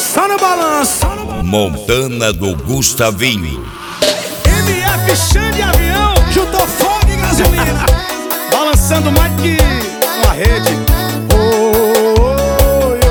Só no balanço. Montana do Gustavinho. MF Xande Avião, juntou fogo e gasolina. Balançando mais que uma rede. Oi,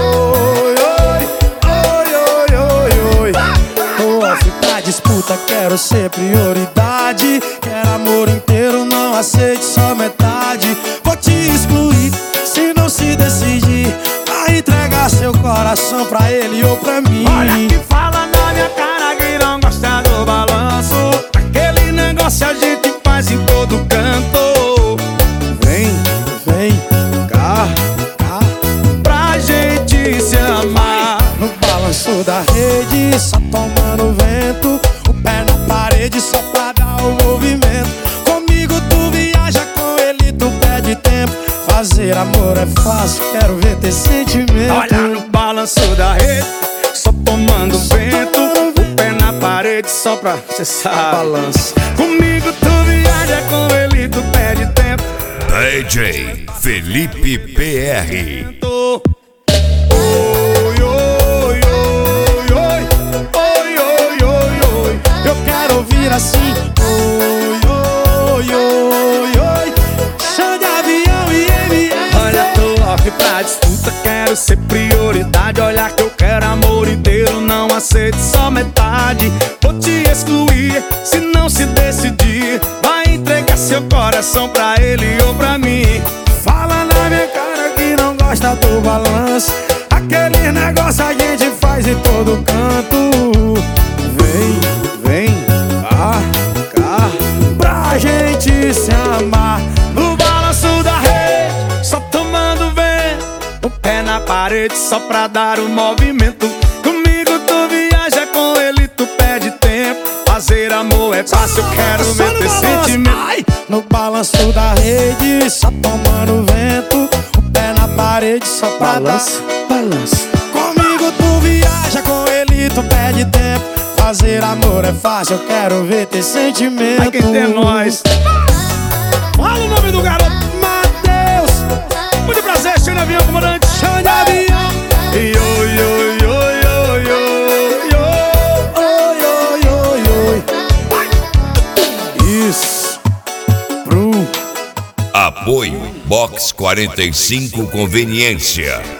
oi, oi, oi, oi. Tô off pra disputa, quero ser prioridade. Quero amor inteiro, não aceite só metade. Vou te excluir se não se decidir. Vai entregar seu coração pra ele ou pra mim. Olha que fala na minha cara que não gosta do balanço. Aquele negócio a gente faz em todo canto. Vem, vem cá, cá, pra gente se amar. No balanço da rede, só tomando vento. O pé na parede só pra dar o movimento. Comigo tu viaja, com ele tu perde tempo. Fazer amor é fácil, quero ver ter sentimento. Olha no balanço da rede, só tomando vento. O pé na parede só pra cê sabe. Balança. Comigo tu viaja, com ele tu perde tempo. DJ Felipe PR. Oi, oi, oi, oi, oi, oi, oi, oi. Eu quero ouvir assim. Oi, oi, oi, oi. Xande Avião e MF. Olha, tô off pra disputa, quero ser prioridade. Olha que eu quero amor inteiro, não aceito só metade. Vou te excluir se não se decidir. Vai entregar seu coração pra ele ou pra mim. Fala na minha cara que não gosta do balanço. Aquele negócio a gente faz em todo canto. Vem, vem cá, cá, pra gente se amar. No balanço da rede, só tomando vento. O pé na parede só pra dar o movimento. Comigo tu viaja, com ele tu perde tempo. Fazer amor é fácil, eu quero ver ter sentimento. Ai, no balanço da rede, só tomando vento. O pé na parede só pra balança, dar balança. Comigo tu viaja, com ele tu perde tempo. Fazer amor é fácil, eu quero ver ter sentimento. Ai, quem tem é nós. Fala o nome do garoto. Matheus. Muito prazer, Xande Avião, comandante Xande Avião. E oi, oi, oi, oi, oi, oi, oi, oi, oi. Isso. Apoio Box 45 Conveniência.